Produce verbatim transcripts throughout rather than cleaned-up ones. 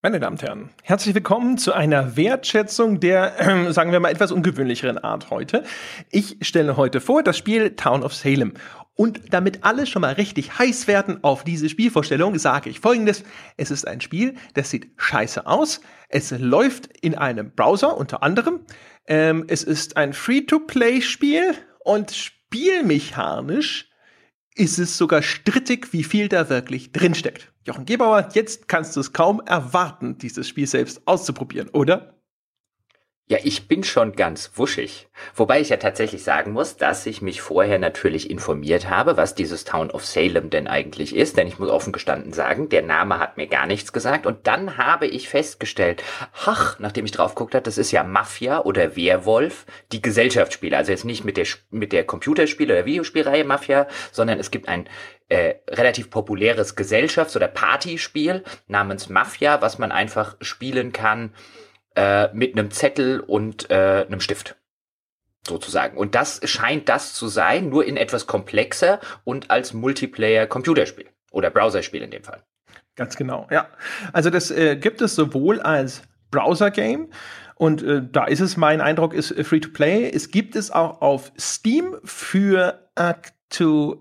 Meine Damen und Herren, herzlich willkommen zu einer Wertschätzung der, äh, sagen wir mal, etwas ungewöhnlicheren Art heute. Ich stelle heute vor das Spiel Town of Salem. Und damit alle schon mal richtig heiß werden auf diese Spielvorstellung, sage ich Folgendes. Es ist ein Spiel, das sieht scheiße aus. Es läuft in einem Browser unter anderem. Ähm, es ist ein Free-to-Play-Spiel und spielmechanisch ist es sogar strittig, wie viel da wirklich drinsteckt. Jochen Gebauer, jetzt kannst du es kaum erwarten, dieses Spiel selbst auszuprobieren, oder? Ja, ich bin schon ganz wuschig. Wobei ich ja tatsächlich sagen muss, dass ich mich vorher natürlich informiert habe, was dieses Town of Salem denn eigentlich ist. Denn ich muss offen gestanden sagen, der Name hat mir gar nichts gesagt. Und dann habe ich festgestellt, ach, nachdem ich drauf geguckt habe, das ist ja Mafia oder Werwolf, die Gesellschaftsspiele. Also jetzt nicht mit der, mit der Computerspiel- oder Videospielreihe Mafia, sondern es gibt ein äh, relativ populäres Gesellschafts- oder Partyspiel namens Mafia, was man einfach spielen kann, Äh, mit einem Zettel und äh, einem Stift, sozusagen. Und das scheint das zu sein, nur in etwas komplexer und als Multiplayer-Computerspiel oder Browserspiel in dem Fall. Ganz genau, ja. Also das äh, gibt es sowohl als Browser-Game und äh, da ist es, mein Eindruck, ist äh, Free-to-Play. Es gibt es auch auf Steam für aktuell,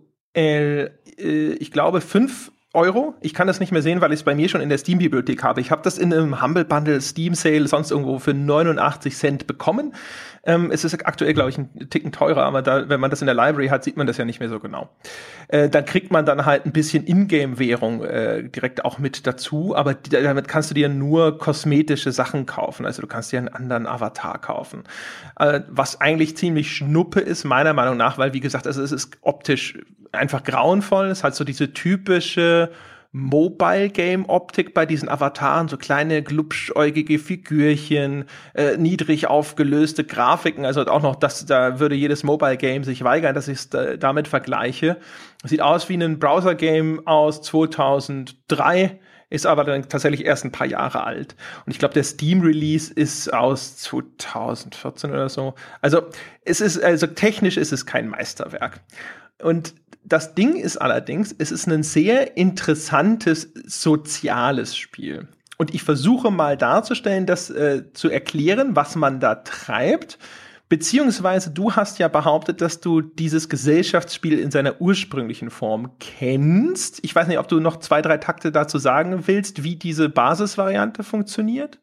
äh, ich glaube, fünf Euro. Ich kann das nicht mehr sehen, weil ich es bei mir schon in der Steam-Bibliothek habe. Ich habe das in einem Humble Bundle, Steam Sale, sonst irgendwo für neunundachtzig Cent bekommen. Ähm, es ist aktuell, glaube ich, ein Ticken teurer, aber da, wenn man das in der Library hat, sieht man das ja nicht mehr so genau. Äh, dann kriegt man dann halt ein bisschen Ingame-Währung äh, direkt auch mit dazu, aber die, damit kannst du dir nur kosmetische Sachen kaufen. Also du kannst dir einen anderen Avatar kaufen. Äh, was eigentlich ziemlich schnuppe ist, meiner Meinung nach, weil, wie gesagt, also es ist optisch einfach grauenvoll. Es hat so diese typische Mobile-Game-Optik bei diesen Avataren, so kleine glubschäugige Figürchen, äh, niedrig aufgelöste Grafiken, also auch noch, das, da würde jedes Mobile-Game sich weigern, dass ich es da, damit vergleiche. Sieht aus wie ein Browser-Game aus zweitausenddrei, ist aber dann tatsächlich erst ein paar Jahre alt. Und ich glaube, der Steam-Release ist aus zweitausendvierzehn oder so. Also es ist, also technisch ist es kein Meisterwerk. Und das Ding ist allerdings, es ist ein sehr interessantes soziales Spiel. Und ich versuche mal darzustellen, das äh, zu erklären, was man da treibt. Beziehungsweise du hast ja behauptet, dass du dieses Gesellschaftsspiel in seiner ursprünglichen Form kennst. Ich weiß nicht, ob du noch zwei, drei Takte dazu sagen willst, wie diese Basisvariante funktioniert?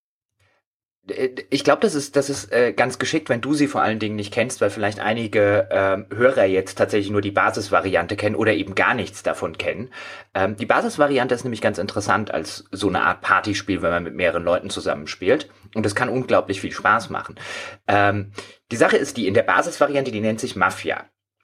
Ich glaube, das ist, das ist äh, ganz geschickt, wenn du sie vor allen Dingen nicht kennst, weil vielleicht einige ähm, Hörer jetzt tatsächlich nur die Basisvariante kennen oder eben gar nichts davon kennen. Ähm, die Basisvariante ist nämlich ganz interessant als so eine Art Partyspiel, wenn man mit mehreren Leuten zusammenspielt. Und das kann unglaublich viel Spaß machen. Ähm, die Sache ist die, in der Basisvariante, die nennt sich Mafia,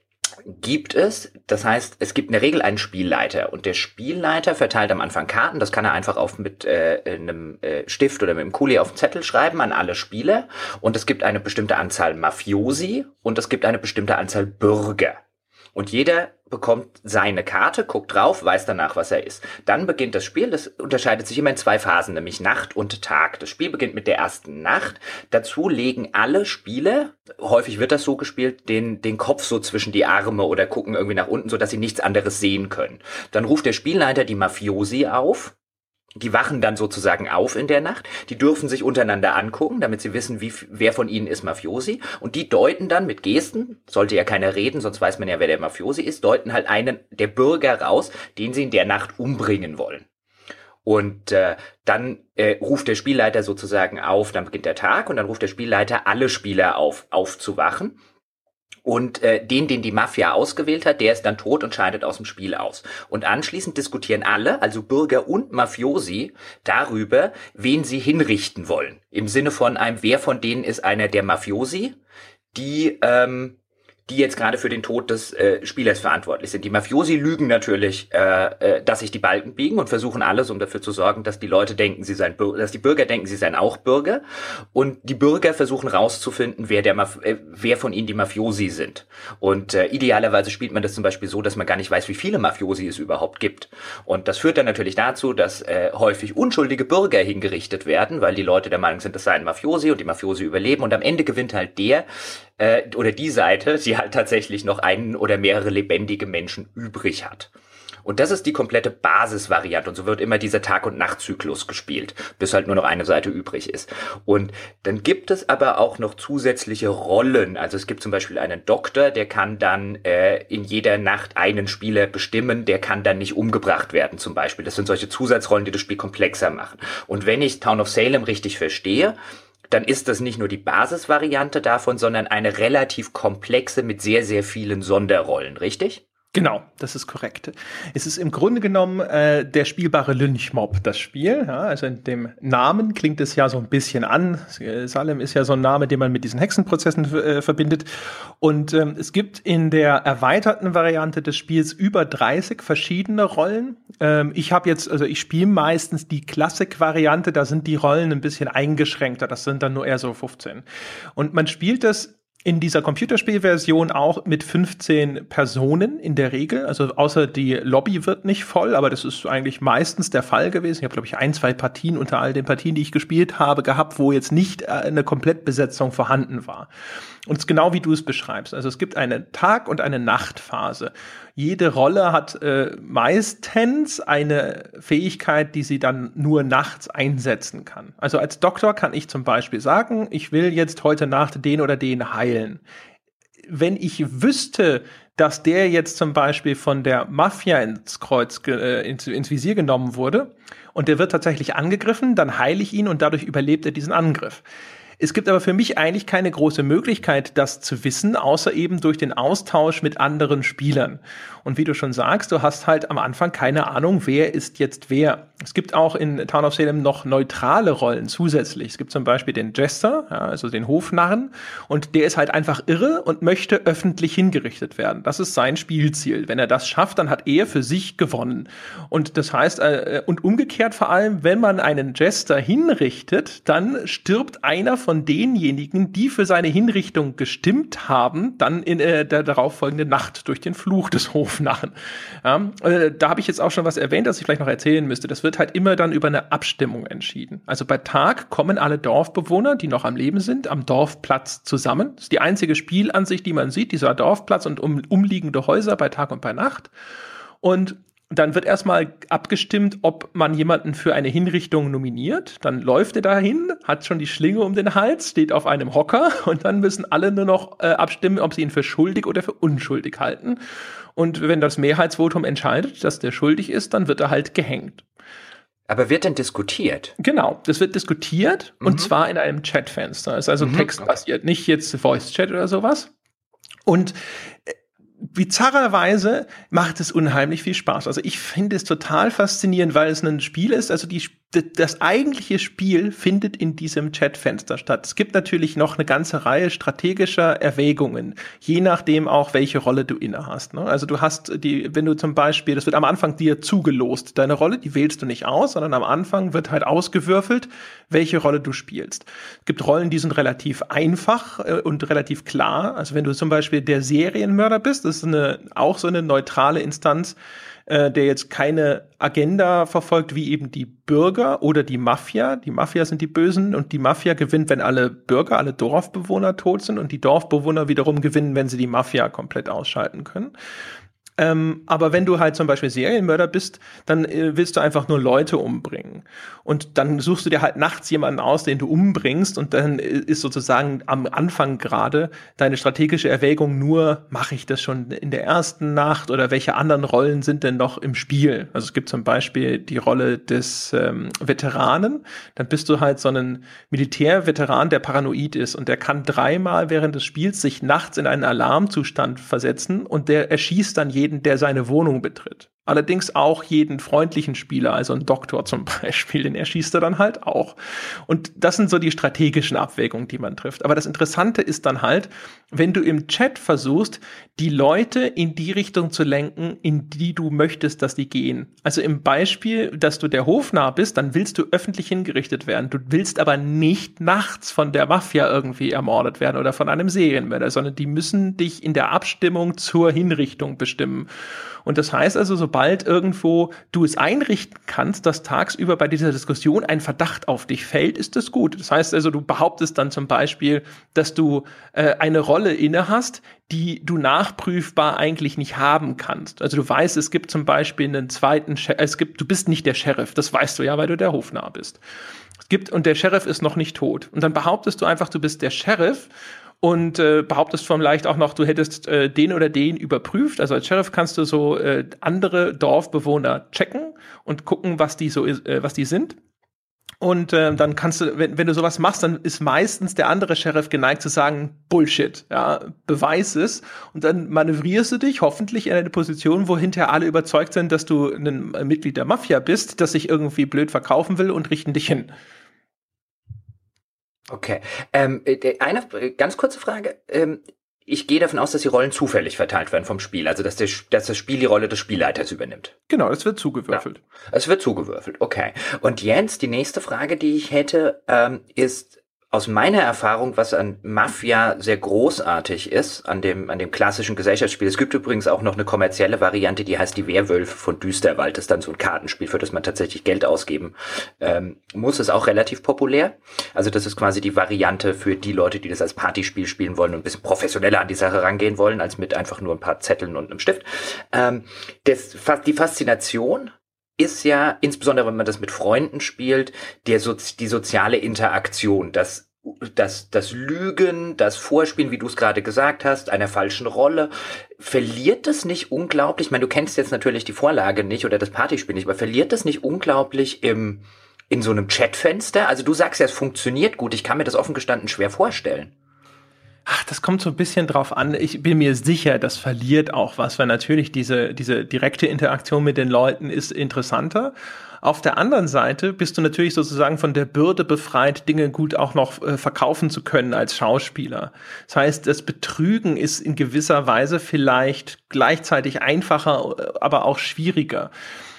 gibt es, das heißt, es gibt in der Regel einen Spielleiter und der Spielleiter verteilt am Anfang Karten, das kann er einfach auf mit äh, einem äh, Stift oder mit einem Kuli auf den Zettel schreiben an alle Spieler und es gibt eine bestimmte Anzahl Mafiosi und es gibt eine bestimmte Anzahl Bürger. Und jeder bekommt seine Karte, guckt drauf, weiß danach, was er ist. Dann beginnt das Spiel, das unterscheidet sich immer in zwei Phasen, nämlich Nacht und Tag. Das Spiel beginnt mit der ersten Nacht. Dazu legen alle Spieler, häufig wird das so gespielt, den, den Kopf so zwischen die Arme oder gucken irgendwie nach unten, sodass sie nichts anderes sehen können. Dann ruft der Spielleiter die Mafiosi auf. Die wachen dann sozusagen auf in der Nacht. Die dürfen sich untereinander angucken, damit sie wissen, wie, wer von ihnen ist Mafiosi. Und die deuten dann mit Gesten, sollte ja keiner reden, sonst weiß man ja, wer der Mafiosi ist, deuten halt einen der Bürger raus, den sie in der Nacht umbringen wollen. Und äh, dann äh, ruft der Spielleiter sozusagen auf, dann beginnt der Tag und dann ruft der Spielleiter alle Spieler auf, aufzuwachen. Und äh, den, den die Mafia ausgewählt hat, der ist dann tot und scheidet aus dem Spiel aus. Und anschließend diskutieren alle, also Bürger und Mafiosi, darüber, wen sie hinrichten wollen. Im Sinne von einem, wer von denen ist einer der Mafiosi, die ähm, die jetzt gerade für den Tod des äh, Spielers verantwortlich sind. Die Mafiosi lügen natürlich, äh, äh, dass sich die Balken biegen und versuchen alles, um dafür zu sorgen, dass die Leute denken, sie seien Bürger, dass die Bürger denken, sie seien auch Bürger. Und die Bürger versuchen rauszufinden, wer der Maf- äh, wer von ihnen die Mafiosi sind. Und äh, idealerweise spielt man das zum Beispiel so, dass man gar nicht weiß, wie viele Mafiosi es überhaupt gibt. Und das führt dann natürlich dazu, dass äh, häufig unschuldige Bürger hingerichtet werden, weil die Leute der Meinung sind, das seien Mafiosi und die Mafiosi überleben. Und am Ende gewinnt halt der äh, oder die Seite, die halt tatsächlich noch einen oder mehrere lebendige Menschen übrig hat. Und das ist die komplette Basisvariante. Und so wird immer dieser Tag- und Nachtzyklus gespielt, bis halt nur noch eine Seite übrig ist. Und dann gibt es aber auch noch zusätzliche Rollen. Also es gibt zum Beispiel einen Doktor, der kann dann äh, in jeder Nacht einen Spieler bestimmen, der kann dann nicht umgebracht werden zum Beispiel. Das sind solche Zusatzrollen, die das Spiel komplexer machen. Und wenn ich Town of Salem richtig verstehe, dann ist das nicht nur die Basisvariante davon, sondern eine relativ komplexe mit sehr, sehr vielen Sonderrollen, richtig? Genau, das ist korrekt. Es ist im Grunde genommen äh, der spielbare Lynchmob, das Spiel. Ja, also in dem Namen klingt es ja so ein bisschen an. Salem ist ja so ein Name, den man mit diesen Hexenprozessen äh, verbindet. Und ähm, es gibt in der erweiterten Variante des Spiels über dreißig verschiedene Rollen. Ähm, ich habe jetzt, also ich spiele meistens die Classic-Variante, da sind die Rollen ein bisschen eingeschränkter. Das sind dann nur eher so fünfzehn. Und man spielt das in dieser Computerspielversion auch mit fünfzehn Personen in der Regel. Also außer die Lobby wird nicht voll, aber das ist eigentlich meistens der Fall gewesen. Ich habe, glaube ich, ein, zwei Partien unter all den Partien, die ich gespielt habe, gehabt, wo jetzt nicht eine Komplettbesetzung vorhanden war. Und es ist genau wie du es beschreibst. Also es gibt eine Tag- und eine Nachtphase. Jede Rolle hat äh, meistens eine Fähigkeit, die sie dann nur nachts einsetzen kann. Also als Doktor kann ich zum Beispiel sagen, ich will jetzt heute Nacht den oder den heilen. Wenn ich wüsste, dass der jetzt zum Beispiel von der Mafia ins Kreuz, äh, ins, ins Visier genommen wurde und der wird tatsächlich angegriffen, dann heile ich ihn und dadurch überlebt er diesen Angriff. Es gibt aber für mich eigentlich keine große Möglichkeit, das zu wissen, außer eben durch den Austausch mit anderen Spielern. Und wie du schon sagst, du hast halt am Anfang keine Ahnung, wer ist jetzt wer. Es gibt auch in Town of Salem noch neutrale Rollen zusätzlich. Es gibt zum Beispiel den Jester, ja, also den Hofnarren, und der ist halt einfach irre und möchte öffentlich hingerichtet werden. Das ist sein Spielziel. Wenn er das schafft, dann hat er für sich gewonnen. Und das heißt, äh, und umgekehrt vor allem, wenn man einen Jester hinrichtet, dann stirbt einer von denjenigen, die für seine Hinrichtung gestimmt haben, dann in äh, der darauffolgenden Nacht durch den Fluch des Hofnarren. Ja, äh, da habe ich jetzt auch schon was erwähnt, das ich vielleicht noch erzählen müsste. Das wird halt immer dann über eine Abstimmung entschieden. Also bei Tag kommen alle Dorfbewohner, die noch am Leben sind, am Dorfplatz zusammen. Das ist die einzige Spielansicht, die man sieht, dieser Dorfplatz und um, umliegende Häuser bei Tag und bei Nacht. Und dann wird erstmal abgestimmt, ob man jemanden für eine Hinrichtung nominiert. Dann läuft er dahin, hat schon die Schlinge um den Hals, steht auf einem Hocker und dann müssen alle nur noch äh, abstimmen, ob sie ihn für schuldig oder für unschuldig halten. Und wenn das Mehrheitsvotum entscheidet, dass der schuldig ist, dann wird er halt gehängt. Aber wird denn diskutiert? Genau, das wird diskutiert mhm. und zwar in einem Chatfenster. Das ist also mhm. textbasiert, nicht jetzt Voice-Chat oder sowas. Und äh, bizarrerweise macht es unheimlich viel Spaß. Also ich finde es total faszinierend, weil es ein Spiel ist, also die, das eigentliche Spiel findet in diesem Chatfenster statt. Es gibt natürlich noch eine ganze Reihe strategischer Erwägungen, je nachdem auch, welche Rolle du innehast. Ne? Also du hast die, wenn du zum Beispiel, das wird am Anfang dir zugelost, deine Rolle, die wählst du nicht aus, sondern am Anfang wird halt ausgewürfelt, welche Rolle du spielst. Es gibt Rollen, die sind relativ einfach äh, und relativ klar. Also wenn du zum Beispiel der Serienmörder bist, das ist eine, auch so eine neutrale Instanz, äh, der jetzt keine Agenda verfolgt, wie eben die Bürger oder die Mafia. Die Mafia sind die Bösen und die Mafia gewinnt, wenn alle Bürger, alle Dorfbewohner tot sind und die Dorfbewohner wiederum gewinnen, wenn sie die Mafia komplett ausschalten können. Ähm, aber wenn du halt zum Beispiel Serienmörder bist, dann äh, willst du einfach nur Leute umbringen. Und dann suchst du dir halt nachts jemanden aus, den du umbringst und dann ist sozusagen am Anfang gerade deine strategische Erwägung nur, mache ich das schon in der ersten Nacht oder welche anderen Rollen sind denn noch im Spiel? Also es gibt zum Beispiel die Rolle des ähm, Veteranen, dann bist du halt so ein Militärveteran, der paranoid ist und der kann dreimal während des Spiels sich nachts in einen Alarmzustand versetzen und der erschießt dann jeden, der seine Wohnung betritt. Allerdings auch jeden freundlichen Spieler, also einen Doktor zum Beispiel, den erschießt er dann halt auch. Und das sind so die strategischen Abwägungen, die man trifft. Aber das Interessante ist dann halt, wenn du im Chat versuchst, die Leute in die Richtung zu lenken, in die du möchtest, dass die gehen. Also im Beispiel, dass du der Hofnarr bist, dann willst du öffentlich hingerichtet werden. Du willst aber nicht nachts von der Mafia irgendwie ermordet werden oder von einem Serienmörder, sondern die müssen dich in der Abstimmung zur Hinrichtung bestimmen. Und das heißt also, sobald sobald irgendwo du es einrichten kannst, dass tagsüber bei dieser Diskussion ein Verdacht auf dich fällt, ist das gut. Das heißt also, du behauptest dann zum Beispiel, dass du äh, eine Rolle inne hast, die du nachprüfbar eigentlich nicht haben kannst. Also du weißt, es gibt zum Beispiel einen zweiten, Scher- es gibt, du bist nicht der Sheriff, das weißt du ja, weil du der Hofnarr bist. Es gibt, und der Sheriff ist noch nicht tot. Und dann behauptest du einfach, du bist der Sheriff und äh, behauptest vielleicht auch noch, du hättest äh, den oder den überprüft. Also als Sheriff kannst du so äh, andere Dorfbewohner checken und gucken, was die so äh, was die sind. Und äh, dann kannst du, wenn, wenn du sowas machst, dann ist meistens der andere Sheriff geneigt zu sagen, Bullshit, ja, beweis es. Und dann manövrierst du dich hoffentlich in eine Position, wo hinterher alle überzeugt sind, dass du ein Mitglied der Mafia bist, das sich irgendwie blöd verkaufen will und richten dich hin. Okay. Ähm, eine ganz kurze Frage. Ähm, ich gehe davon aus, dass die Rollen zufällig verteilt werden vom Spiel. Also, dass, der, dass das Spiel die Rolle des Spielleiters übernimmt. Genau, es wird zugewürfelt. Ja, es wird zugewürfelt, okay. Und Jens, die nächste Frage, die ich hätte, ähm, ist aus meiner Erfahrung, was an Mafia sehr großartig ist, an dem, an dem klassischen Gesellschaftsspiel. Es gibt übrigens auch noch eine kommerzielle Variante, die heißt die Werwölfe von Düsterwald. Das ist dann so ein Kartenspiel, für das man tatsächlich Geld ausgeben ähm, muss. Ist auch relativ populär. Also das ist quasi die Variante für die Leute, die das als Partyspiel spielen wollen und ein bisschen professioneller an die Sache rangehen wollen, als mit einfach nur ein paar Zetteln und einem Stift. Ähm, das, die Faszination ist ja, insbesondere wenn man das mit Freunden spielt, der so, die soziale Interaktion, das, das, das Lügen, das Vorspielen, wie du es gerade gesagt hast, einer falschen Rolle. Verliert das nicht unglaublich, ich meine, du kennst jetzt natürlich die Vorlage nicht oder das Partyspiel nicht, aber verliert das nicht unglaublich im, in so einem Chatfenster? Also du sagst ja, es funktioniert gut, ich kann mir das offen gestanden schwer vorstellen. Ach, das kommt so ein bisschen drauf an. Ich bin mir sicher, das verliert auch was, weil natürlich diese, diese direkte Interaktion mit den Leuten ist interessanter. Auf der anderen Seite bist du natürlich sozusagen von der Bürde befreit, Dinge gut auch noch äh, verkaufen zu können als Schauspieler. Das heißt, das Betrügen ist in gewisser Weise vielleicht gleichzeitig einfacher, aber auch schwieriger.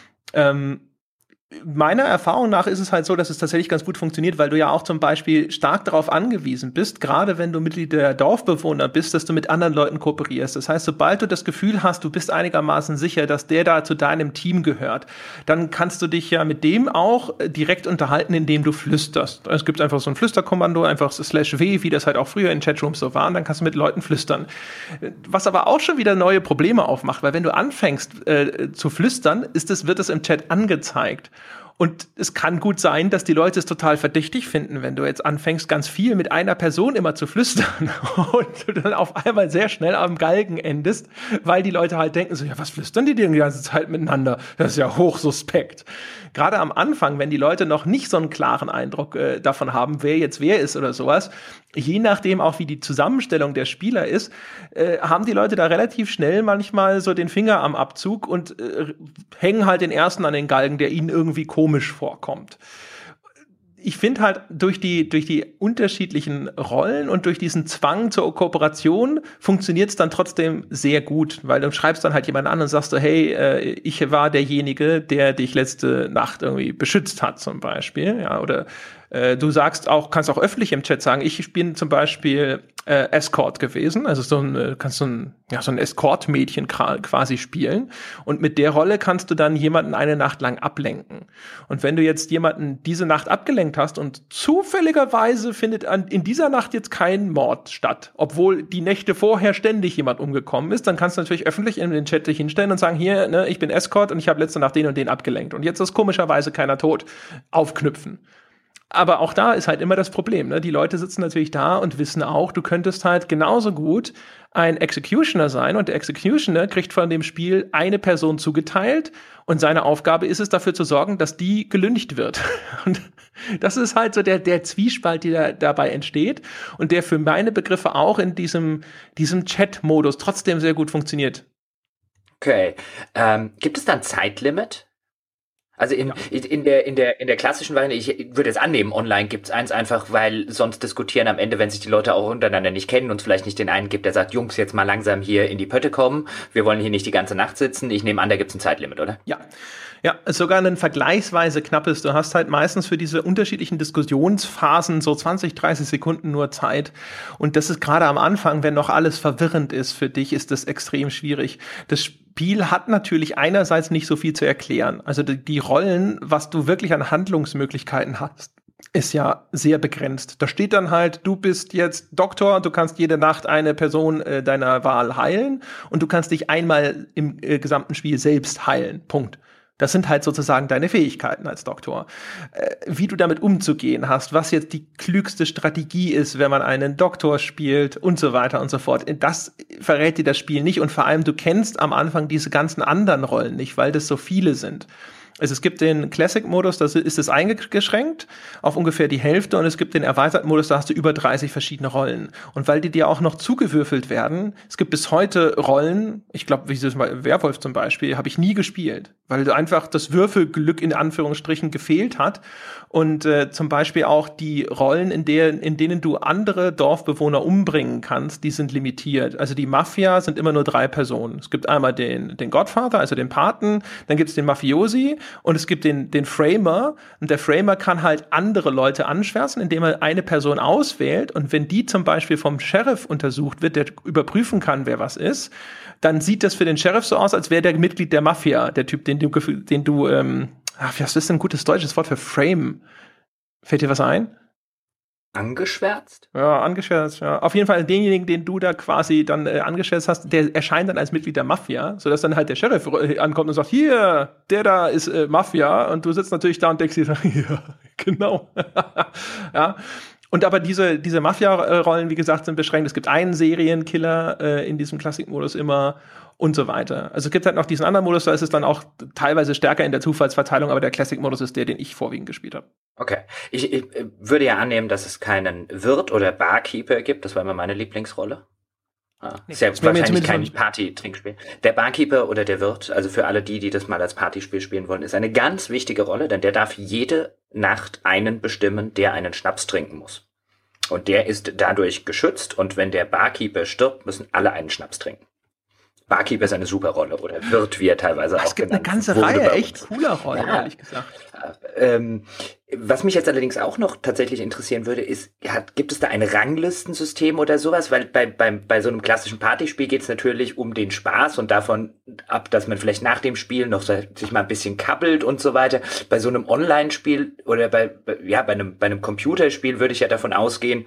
Ähm, Meiner Erfahrung nach ist es halt so, dass es tatsächlich ganz gut funktioniert, weil du ja auch zum Beispiel stark darauf angewiesen bist, gerade wenn du Mitglied der Dorfbewohner bist, dass du mit anderen Leuten kooperierst. Das heißt, sobald du das Gefühl hast, du bist einigermaßen sicher, dass der da zu deinem Team gehört, dann kannst du dich ja mit dem auch direkt unterhalten, indem du flüsterst. Es gibt einfach so ein Flüsterkommando, einfach slash W, wie das halt auch früher in Chatrooms so war, und dann kannst du mit Leuten flüstern. Was aber auch schon wieder neue Probleme aufmacht, weil wenn du anfängst äh, zu flüstern, ist es, wird es im Chat angezeigt. Und es kann gut sein, dass die Leute es total verdächtig finden, wenn du jetzt anfängst, ganz viel mit einer Person immer zu flüstern und du dann auf einmal sehr schnell am Galgen endest, weil die Leute halt denken so, ja, was flüstern die denn die ganze Zeit miteinander? Das ist ja hochsuspekt. Gerade am Anfang, wenn die Leute noch nicht so einen klaren Eindruck äh, davon haben, wer jetzt wer ist oder sowas, je nachdem auch, wie die Zusammenstellung der Spieler ist, äh, haben die Leute da relativ schnell manchmal so den Finger am Abzug und äh, hängen halt den ersten an den Galgen, der ihnen irgendwie komisch vorkommt. Ich finde halt, durch die, durch die unterschiedlichen Rollen und durch diesen Zwang zur Kooperation funktioniert es dann trotzdem sehr gut, weil du schreibst dann halt jemanden an und sagst so, hey, äh, ich war derjenige, der dich letzte Nacht irgendwie beschützt hat zum Beispiel, ja, oder äh, du sagst auch, kannst auch öffentlich im Chat sagen, ich bin zum Beispiel äh, Escort gewesen, also so ein, kannst so ein, ja, so ein Escort-Mädchen quasi spielen und mit der Rolle kannst du dann jemanden eine Nacht lang ablenken. Und wenn du jetzt jemanden diese Nacht abgelenkt hast und zufälligerweise findet an, in dieser Nacht jetzt kein Mord statt, obwohl die Nächte vorher ständig jemand umgekommen ist, dann kannst du natürlich öffentlich in den Chat dich hinstellen und sagen, hier, ne, ich bin Escort und ich habe letzte Nacht den und den abgelenkt und jetzt ist komischerweise keiner tot. Aufknüpfen. Aber auch da ist halt immer das Problem, ne? Die Leute sitzen natürlich da und wissen auch, du könntest halt genauso gut ein Executioner sein und der Executioner kriegt von dem Spiel eine Person zugeteilt und seine Aufgabe ist es, dafür zu sorgen, dass die gelüncht wird. Und das ist halt so der, der Zwiespalt, der dabei entsteht und der für meine Begriffe auch in diesem, diesem Chat-Modus trotzdem sehr gut funktioniert. Okay. Ähm, gibt es da ein Zeitlimit? Also in, ja. in der in der in der klassischen Variante, ich würde jetzt annehmen, online gibt's eins einfach, weil sonst diskutieren am Ende, wenn sich die Leute auch untereinander nicht kennen und es vielleicht nicht den einen gibt, der sagt, Jungs, jetzt mal langsam hier in die Pötte kommen, wir wollen hier nicht die ganze Nacht sitzen. Ich nehme an, da gibt's ein Zeitlimit, oder? Ja. Ja, sogar ein vergleichsweise knappes. Du hast halt meistens für diese unterschiedlichen Diskussionsphasen so zwanzig, dreißig Sekunden nur Zeit. Und das ist gerade am Anfang, wenn noch alles verwirrend ist für dich, ist das extrem schwierig. Das Spiel hat natürlich einerseits nicht so viel zu erklären. Also die, die Rollen, was du wirklich an Handlungsmöglichkeiten hast, ist ja sehr begrenzt. Da steht dann halt, du bist jetzt Doktor, du kannst jede Nacht eine Person äh, deiner Wahl heilen und du kannst dich einmal im äh, gesamten Spiel selbst heilen. Punkt. Das sind halt sozusagen deine Fähigkeiten als Doktor. Äh, wie du damit umzugehen hast, was jetzt die klügste Strategie ist, wenn man einen Doktor spielt und so weiter und so fort. Das verrät dir das Spiel nicht und vor allem, du kennst am Anfang diese ganzen anderen Rollen nicht, weil das so viele sind. Also es gibt den Classic-Modus, da ist es eingeschränkt auf ungefähr die Hälfte und es gibt den erweiterten Modus, da hast du über dreißig verschiedene Rollen. Und weil die dir auch noch zugewürfelt werden, es gibt bis heute Rollen, ich glaube, wie das mal Werwolf zum Beispiel, habe ich nie gespielt, weil einfach das Würfelglück in Anführungsstrichen gefehlt hat. Und äh, zum Beispiel auch die Rollen, in, der, in denen du andere Dorfbewohner umbringen kannst, die sind limitiert. Also die Mafia sind immer nur drei Personen. Es gibt einmal den, den Godfather, also den Paten, dann gibt es den Mafiosi und es gibt den, den Framer. Und der Framer kann halt andere Leute anschwärzen, indem er eine Person auswählt. Und wenn die zum Beispiel vom Sheriff untersucht wird, der überprüfen kann, wer was ist, dann sieht das für den Sheriff so aus, als wäre der Mitglied der Mafia, der Typ, den du, den du ähm, ach, was ist denn ein gutes deutsches Wort für Frame? Fällt dir was ein? Angeschwärzt? Ja, angeschwärzt, ja. Auf jeden Fall denjenigen, den du da quasi dann äh, angeschwärzt hast, der erscheint dann als Mitglied der Mafia, sodass dann halt der Sheriff äh, ankommt und sagt, hier, der da ist äh, Mafia und du sitzt natürlich da und denkst dir, ja, genau. Ja. Und aber diese, diese Mafia-Rollen, wie gesagt, sind beschränkt. Es gibt einen Serienkiller äh, in diesem Klassikmodus immer und so weiter. Also es gibt halt noch diesen anderen Modus, da ist es dann auch teilweise stärker in der Zufallsverteilung, aber der Classic-Modus ist der, den ich vorwiegend gespielt habe. Okay. Ich, ich würde ja annehmen, dass es keinen Wirt oder Barkeeper gibt. Das war immer meine Lieblingsrolle. Ah, nee, ist ja wahrscheinlich kein Party-Trinkspiel. Der Barkeeper oder der Wirt, also für alle die, die das mal als Partyspiel spielen wollen, ist eine ganz wichtige Rolle, denn der darf jede Nacht einen bestimmen, der einen Schnaps trinken muss. Und der ist dadurch geschützt und wenn der Barkeeper stirbt, müssen alle einen Schnaps trinken. Barkeeper ist eine super Rolle oder Wirt, wie er teilweise es auch gibt genannt eine ganze Reihe echt cooler Rollen, ja, ehrlich gesagt. Ähm, was mich jetzt allerdings auch noch tatsächlich interessieren würde, ist, hat, gibt es da ein Ranglistensystem oder sowas? Weil bei, bei, bei so einem klassischen Partyspiel geht es natürlich um den Spaß und davon ab, dass man vielleicht nach dem Spiel noch so, sich mal ein bisschen kabbelt und so weiter. Bei so einem Online-Spiel oder bei, bei, ja, bei einem, bei einem Computerspiel würde ich ja davon ausgehen,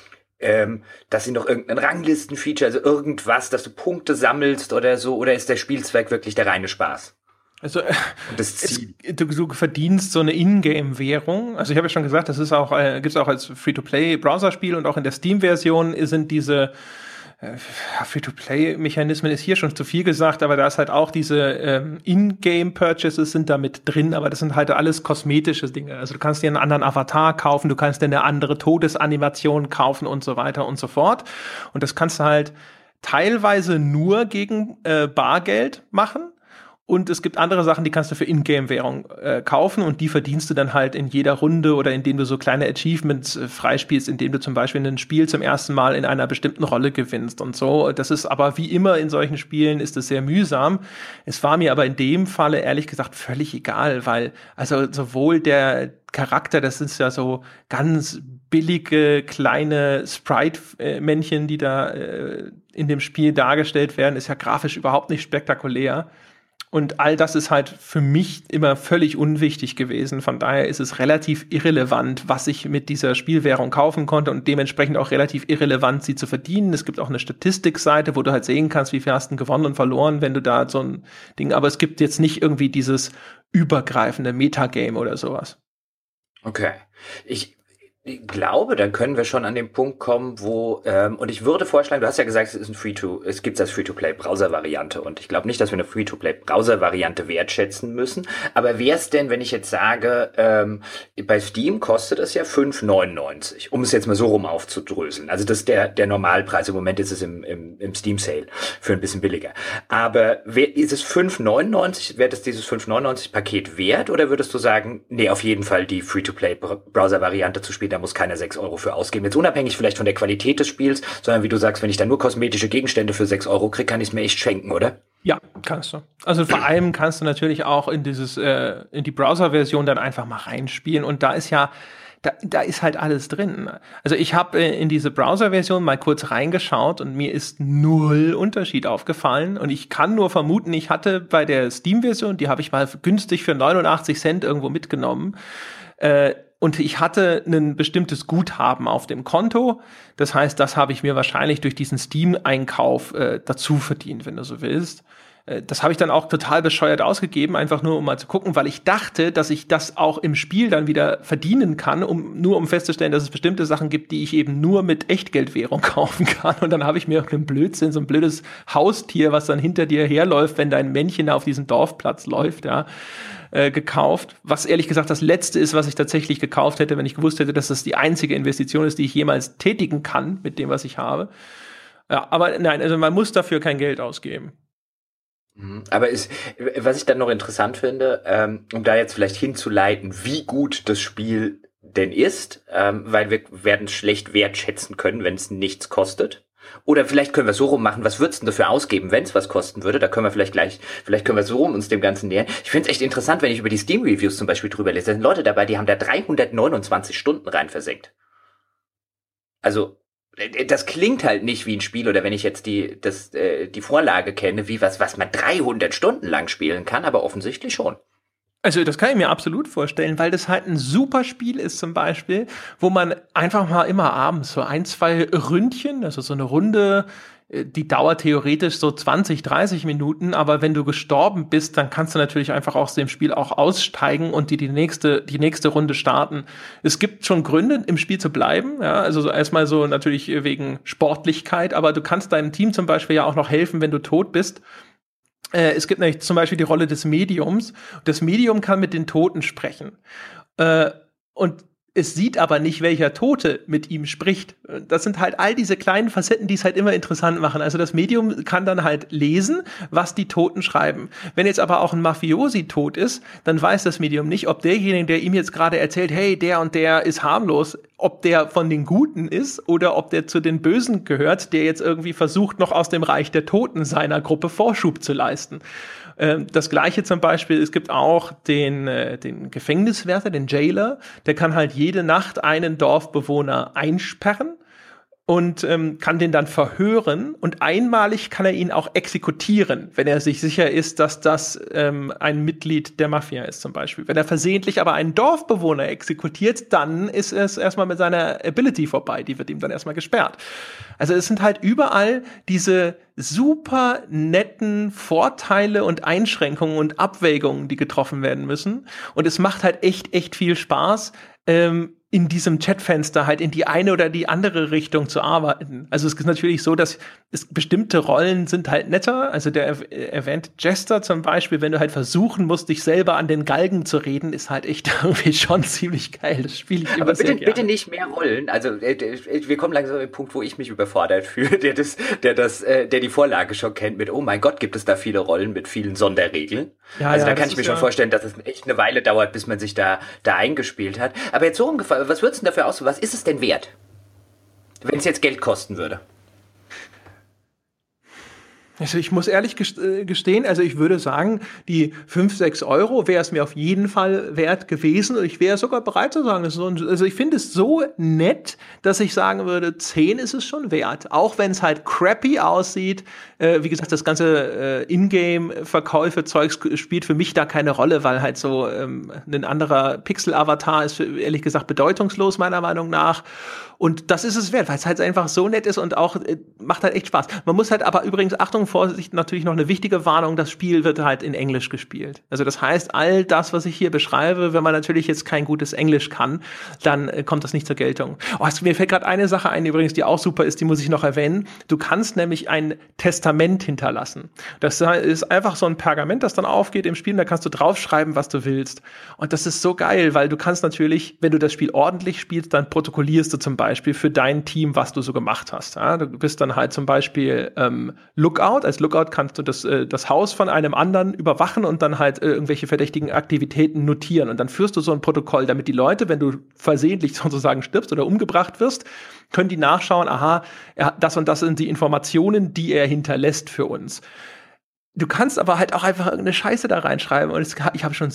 Ähm, dass sie noch irgendein Ranglisten-Feature, also irgendwas, dass du Punkte sammelst oder so, oder ist der Spielzweck wirklich der reine Spaß? Also Und das Ziel. Es, du, du verdienst so eine Ingame-Währung. Also ich habe ja schon gesagt, das ist auch, äh, gibt es auch als Free-to-Play-Browserspiel und auch in der Steam-Version sind diese äh, Free-to-Play-Mechanismen ist hier schon zu viel gesagt, aber da ist halt auch diese ähm, In-Game-Purchases sind da mit drin, aber das sind halt alles kosmetische Dinge. Also du kannst dir einen anderen Avatar kaufen, du kannst dir eine andere Todesanimation kaufen und so weiter und so fort. Und das kannst du halt teilweise nur gegen äh, Bargeld machen. Und es gibt andere Sachen, die kannst du für Ingame-Währung äh, kaufen und die verdienst du dann halt in jeder Runde oder indem du so kleine Achievements äh, freispielst, indem du zum Beispiel ein Spiel zum ersten Mal in einer bestimmten Rolle gewinnst und so. Das ist aber wie immer in solchen Spielen ist es sehr mühsam. Es war mir aber in dem Falle ehrlich gesagt völlig egal, weil also sowohl der Charakter, das sind ja so ganz billige kleine Sprite-Männchen, die da äh, in dem Spiel dargestellt werden, ist ja grafisch überhaupt nicht spektakulär. Und all das ist halt für mich immer völlig unwichtig gewesen. Von daher ist es relativ irrelevant, was ich mit dieser Spielwährung kaufen konnte und dementsprechend auch relativ irrelevant, sie zu verdienen. Es gibt auch eine Statistikseite, wo du halt sehen kannst, wie viel hast du gewonnen und verloren, wenn du da so ein Ding, aber es gibt jetzt nicht irgendwie dieses übergreifende Metagame oder sowas. Okay. Ich Ich glaube, dann können wir schon an den Punkt kommen, wo, ähm, und ich würde vorschlagen, du hast ja gesagt, es ist ein Free-to, es gibt als Free-to-Play-Browser-Variante und ich glaube nicht, dass wir eine Free-to-Play-Browser-Variante wertschätzen müssen, aber wäre es denn, wenn ich jetzt sage, ähm, bei Steam kostet es ja fünf neunundneunzig, um es jetzt mal so rum aufzudröseln, also das ist der, der Normalpreis, im Moment ist es im, im, im Steam-Sale für ein bisschen billiger, aber wär, ist es fünf neunundneunzig, wäre das dieses fünf neunundneunzig Paket wert oder würdest du sagen, nee, auf jeden Fall die Free-to-Play-Browser-Variante zu spielen, da muss keiner sechs Euro für ausgeben. Jetzt unabhängig vielleicht von der Qualität des Spiels, sondern wie du sagst, wenn ich da nur kosmetische Gegenstände für sechs Euro kriege, kann ich es mir echt schenken, oder? Ja, kannst du. Also vor allem kannst du natürlich auch in dieses, äh, in die Browser-Version dann einfach mal reinspielen und da ist ja da, da ist halt alles drin. Also ich habe in diese Browser-Version mal kurz reingeschaut und mir ist null Unterschied aufgefallen. Und ich kann nur vermuten, ich hatte bei der Steam-Version, die habe ich mal günstig für neunundachtzig Cent irgendwo mitgenommen, äh, und ich hatte ein bestimmtes Guthaben auf dem Konto. Das heißt, das habe ich mir wahrscheinlich durch diesen Steam-Einkauf äh, dazu verdient, wenn du so willst. Äh, das habe ich dann auch total bescheuert ausgegeben, einfach nur um mal zu gucken, weil ich dachte, dass ich das auch im Spiel dann wieder verdienen kann, um nur um festzustellen, dass es bestimmte Sachen gibt, die ich eben nur mit Echtgeldwährung kaufen kann. Und dann habe ich mir einen Blödsinn, so ein blödes Haustier, was dann hinter dir herläuft, wenn dein Männchen auf diesen Dorfplatz läuft, ja, äh, gekauft. Was ehrlich gesagt das Letzte ist, was ich tatsächlich gekauft hätte, wenn ich gewusst hätte, dass das die einzige Investition ist, die ich jemals tätigen kann mit dem, was ich habe. Ja, aber nein, also man muss dafür kein Geld ausgeben. Aber ist, was ich dann noch interessant finde, ähm, um da jetzt vielleicht hinzuleiten, wie gut das Spiel denn ist, ähm, weil wir werden es schlecht wertschätzen können, wenn es nichts kostet. Oder vielleicht können wir so rum machen, was würdest du dafür ausgeben, wenn es was kosten würde? Da können wir vielleicht gleich, vielleicht können wir so rum uns dem Ganzen nähern. Ich finde es echt interessant, wenn ich über die Steam-Reviews zum Beispiel drüber lese. Da sind Leute dabei, die haben da dreihundertneunundzwanzig Stunden rein versenkt. Also, das klingt halt nicht wie ein Spiel, oder wenn ich jetzt die, das, äh, die Vorlage kenne, wie was, was man dreihundert Stunden lang spielen kann, aber offensichtlich schon. Also das kann ich mir absolut vorstellen, weil das halt ein super Spiel ist zum Beispiel, wo man einfach mal immer abends so ein, zwei Ründchen, also so eine Runde, die dauert theoretisch so zwanzig, dreißig Minuten, aber wenn du gestorben bist, dann kannst du natürlich einfach aus dem Spiel auch aussteigen und die, die nächste, die nächste Runde starten. Es gibt schon Gründe, im Spiel zu bleiben, ja, also erstmal so natürlich wegen Sportlichkeit, aber du kannst deinem Team zum Beispiel ja auch noch helfen, wenn du tot bist. Äh, es gibt nämlich zum Beispiel die Rolle des Mediums. Das Medium kann mit den Toten sprechen. Äh, und es sieht aber nicht, welcher Tote mit ihm spricht. Das sind halt all diese kleinen Facetten, die es halt immer interessant machen. Also das Medium kann dann halt lesen, was die Toten schreiben. Wenn jetzt aber auch ein Mafiosi tot ist, dann weiß das Medium nicht, ob derjenige, der ihm jetzt gerade erzählt, hey, der und der ist harmlos, ob der von den Guten ist oder ob der zu den Bösen gehört, der jetzt irgendwie versucht, noch aus dem Reich der Toten seiner Gruppe Vorschub zu leisten. Das Gleiche zum Beispiel, es gibt auch den, den Gefängniswärter, den Jailer, der kann halt jede Nacht einen Dorfbewohner einsperren und ähm, kann den dann verhören, und einmalig kann er ihn auch exekutieren, wenn er sich sicher ist, dass das ähm, ein Mitglied der Mafia ist zum Beispiel. Wenn er versehentlich aber einen Dorfbewohner exekutiert, dann ist es erstmal mit seiner Ability vorbei, die wird ihm dann erstmal gesperrt. Also es sind halt überall diese super netten Vorteile und Einschränkungen und Abwägungen, die getroffen werden müssen, und es macht halt echt, echt viel Spaß, ähm, in diesem Chatfenster halt in die eine oder die andere Richtung zu arbeiten. Also es ist natürlich so, dass es bestimmte Rollen sind halt netter. Also der erwähnte Jester zum Beispiel, wenn du halt versuchen musst, dich selber an den Galgen zu reden, ist halt echt irgendwie schon ziemlich geil. Das spiele ich immer Aber sehr bitte, gerne. bitte nicht mehr Rollen. Also äh, wir kommen langsam an den Punkt, wo ich mich überfordert fühle, der das, der das, äh, der die Vorlage schon kennt mit, oh mein Gott, gibt es da viele Rollen mit vielen Sonderregeln. Ja, also ja, da kann ich mir schon ja vorstellen, dass es echt eine Weile dauert, bis man sich da, da eingespielt hat. Aber jetzt so ungefähr, was würdest du dafür aus? Was ist es denn wert, wenn es jetzt Geld kosten würde? Also ich muss ehrlich gestehen, also ich würde sagen, die fünf, sechs Euro wäre es mir auf jeden Fall wert gewesen, und ich wäre sogar bereit zu sagen, so ein, also ich finde es so nett, dass ich sagen würde, zehn ist es schon wert, auch wenn es halt crappy aussieht. Äh, wie gesagt, das ganze äh, Ingame-Verkäufe-Zeugs spielt für mich da keine Rolle, weil halt so ähm, ein anderer Pixel-Avatar ist für, ehrlich gesagt bedeutungslos meiner Meinung nach. Und das ist es wert, weil es halt einfach so nett ist und auch äh, macht halt echt Spaß. Man muss halt aber übrigens, Achtung, Vorsicht, natürlich noch eine wichtige Warnung, das Spiel wird halt in Englisch gespielt. Also das heißt, all das, was ich hier beschreibe, wenn man natürlich jetzt kein gutes Englisch kann, dann äh, kommt das nicht zur Geltung. Oh, es, mir fällt gerade eine Sache ein übrigens, die auch super ist, die muss ich noch erwähnen. Du kannst nämlich ein Testament hinterlassen. Das ist einfach so ein Pergament, das dann aufgeht im Spiel, und da kannst du draufschreiben, was du willst. Und das ist so geil, weil du kannst natürlich, wenn du das Spiel ordentlich spielst, dann protokollierst du zum Beispiel Beispiel für dein Team, was du so gemacht hast. Ja, du bist dann halt zum Beispiel ähm, Lookout. Als Lookout kannst du das, äh, das Haus von einem anderen überwachen und dann halt äh, irgendwelche verdächtigen Aktivitäten notieren. Und dann führst du so ein Protokoll, damit die Leute, wenn du versehentlich sozusagen stirbst oder umgebracht wirst, können die nachschauen, aha, er, das und das sind die Informationen, die er hinterlässt für uns. Du kannst aber halt auch einfach irgendeine Scheiße da reinschreiben, und es, ich habe schon so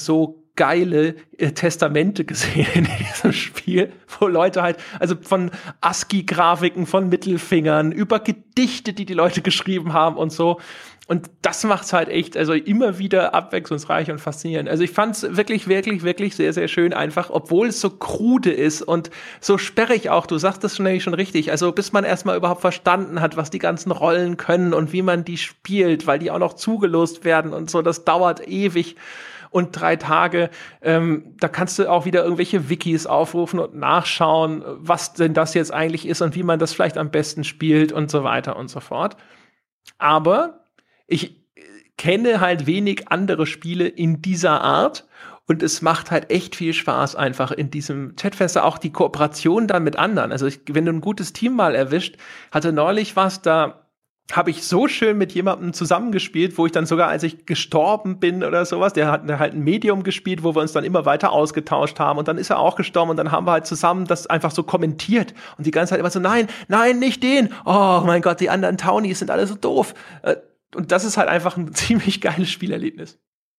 geile äh, Testamente gesehen in diesem Spiel, wo Leute halt, also von ASCII-Grafiken, von Mittelfingern, über Gedichte, die die Leute geschrieben haben und so. Und das macht's halt echt, also immer wieder abwechslungsreich und faszinierend. Also ich fand's wirklich, wirklich, wirklich sehr, sehr schön einfach, obwohl es so krude ist und so sperrig auch. Du sagst das schon nämlich schon richtig. Also bis man erstmal überhaupt verstanden hat, was die ganzen Rollen können und wie man die spielt, weil die auch noch zugelost werden und so, das dauert ewig. Und drei Tage, ähm, da kannst du auch wieder irgendwelche Wikis aufrufen und nachschauen, was denn das jetzt eigentlich ist und wie man das vielleicht am besten spielt und so weiter und so fort. Aber ich kenne halt wenig andere Spiele in dieser Art und es macht halt echt viel Spaß einfach in diesem Chatfenster, auch die Kooperation dann mit anderen. Also ich, wenn du ein gutes Team mal erwischt, hatte neulich was, da habe ich so schön mit jemandem zusammengespielt, wo ich dann sogar, als ich gestorben bin oder sowas, der hat halt ein Medium gespielt, wo wir uns dann immer weiter ausgetauscht haben und dann ist er auch gestorben und dann haben wir halt zusammen das einfach so kommentiert und die ganze Zeit immer so, nein, nein, nicht den, oh mein Gott, die anderen Townies sind alle so doof. Und das ist halt einfach ein ziemlich geiles Spielerlebnis.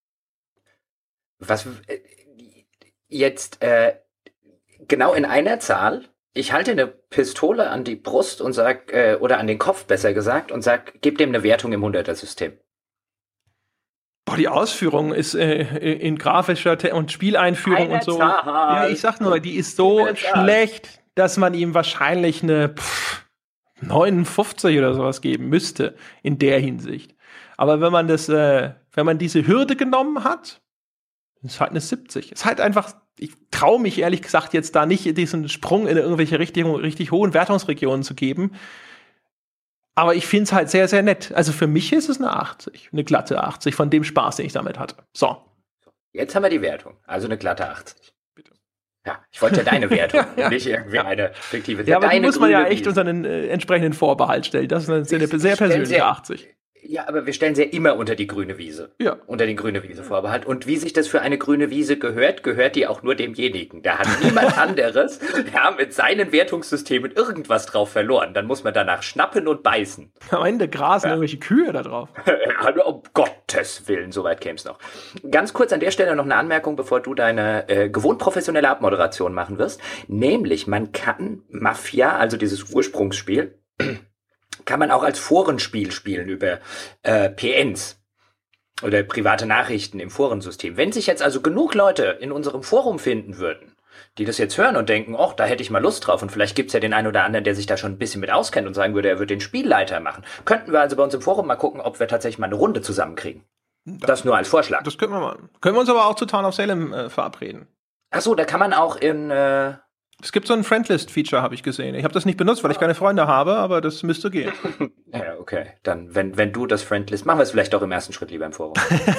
Was äh, jetzt äh, genau in einer Zahl, ich halte eine Pistole an die Brust und sag, äh, oder an den Kopf besser gesagt, und sag, gib dem eine Wertung im Hunderter-System. Boah, die Ausführung ist äh, in grafischer Te- und Spieleinführung eine und so. Zahl. Ja, ich sag nur, die ist so schlecht, dass man ihm wahrscheinlich eine pff, neunundfünfzig oder sowas geben müsste in der Hinsicht. Aber wenn man das, äh, wenn man diese Hürde genommen hat, ist halt eine siebzig. Ist halt einfach, ich traue mich ehrlich gesagt jetzt da nicht diesen Sprung in irgendwelche richtig, richtig hohen Wertungsregionen zu geben. Aber ich finde es halt sehr, sehr nett. Also für mich ist es eine achtzig, eine glatte achtzig von dem Spaß, den ich damit hatte. So. Jetzt haben wir die Wertung, also eine glatte achtzig. Bitte. Ja, ich wollte ja deine Wertung, ja. nicht irgendwie eine fiktive. Ja, aber die muss man ja echt Wiese. unter einen äh, entsprechenden Vorbehalt stellen. Das ist eine, eine sehr persönliche sehr, achtzig. Ja, aber wir stellen sie ja immer unter die grüne Wiese. Ja. Unter den grüne Wiese Vorbehalt. Und wie sich das für eine grüne Wiese gehört, gehört die auch nur demjenigen. Da hat niemand anderes ja, mit seinen Wertungssystemen irgendwas drauf verloren. Dann muss man danach schnappen und beißen. Am Ende grasen ja. irgendwelche Kühe da drauf. Um Gottes Willen, soweit käme es noch. Ganz kurz an der Stelle noch eine Anmerkung, bevor du deine äh, gewohnt professionelle Abmoderation machen wirst. Nämlich, man kann Mafia, also dieses Ursprungsspiel, kann man auch als Forenspiel spielen über äh, P Ns oder private Nachrichten im Forensystem. Wenn sich jetzt also genug Leute in unserem Forum finden würden, die das jetzt hören und denken, oh, da hätte ich mal Lust drauf und vielleicht gibt's ja den einen oder anderen, der sich da schon ein bisschen mit auskennt und sagen würde, er würde den Spielleiter machen, könnten wir also bei uns im Forum mal gucken, ob wir tatsächlich mal eine Runde zusammenkriegen. Das, das nur als Vorschlag. Das können wir mal. Können wir uns aber auch zu Town of Salem äh, verabreden. Ach so, da kann man auch in... Äh Es gibt so ein Friendlist-Feature, habe ich gesehen. Ich habe das nicht benutzt, weil ich keine Freunde habe, aber das müsste gehen. Ja, okay. Dann, wenn, wenn du das Friendlist, machen wir es vielleicht auch im ersten Schritt lieber im Forum.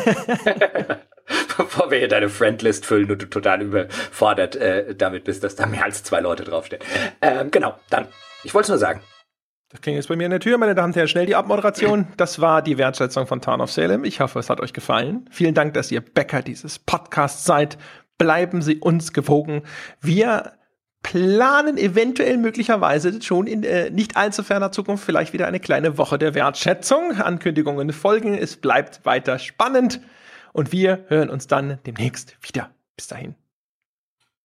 Bevor wir hier deine Friendlist füllen und du total überfordert äh, damit bist, dass da mehr als zwei Leute draufstehen. Ähm, genau, dann. Ich wollte es nur sagen. Das klingt jetzt bei mir in der Tür, meine Damen und Herren. Schnell die Abmoderation. Das war die Wertschätzung von Town of Salem. Ich hoffe, es hat euch gefallen. Vielen Dank, dass ihr Bäcker dieses Podcasts seid. Bleiben Sie uns gewogen. Wir planen eventuell möglicherweise schon in äh, nicht allzu ferner Zukunft vielleicht wieder eine kleine Woche der Wertschätzung. Ankündigungen folgen. Es bleibt weiter spannend. Und wir hören uns dann demnächst wieder. Bis dahin.